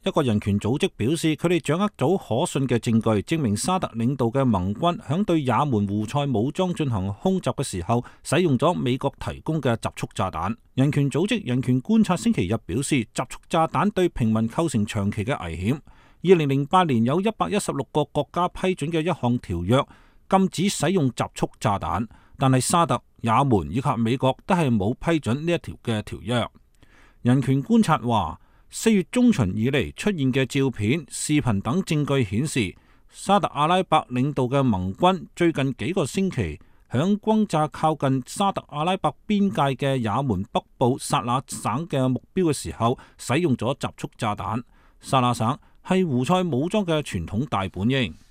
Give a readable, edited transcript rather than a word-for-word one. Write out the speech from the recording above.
一個人權組織表示，佢哋掌握到可信嘅證據，證明沙特領導嘅盟軍響對也門胡塞武裝進行空襲嘅時候，使用咗美國提供嘅集束炸彈。人權組織人權觀察星期日表示，集束炸彈對平民構成長期嘅危險。2008年有116個國家批准嘅一項條約禁止使用集束炸彈，但係沙特、也門以及美國都係冇批准呢一條嘅條約。人權觀察話，4月中旬以嚟出現嘅照片、視頻等證據顯示，沙特阿拉伯領導嘅盟軍最近幾個星期響轟炸靠近沙特阿拉伯邊界嘅也門北部薩那省嘅目標嘅時候，使用咗集束炸彈。薩那省係胡塞武裝嘅傳統大本營。